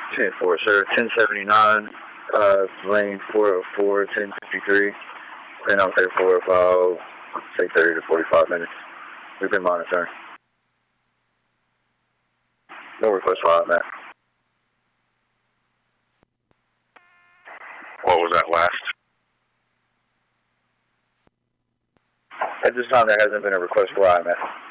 10-4, sir. 1079, lane 404, 1053. Been out there for about, say, 30 to 45 minutes. We've been monitoring. No request for that. What was that last? At this time, there hasn't been a request for IMAT.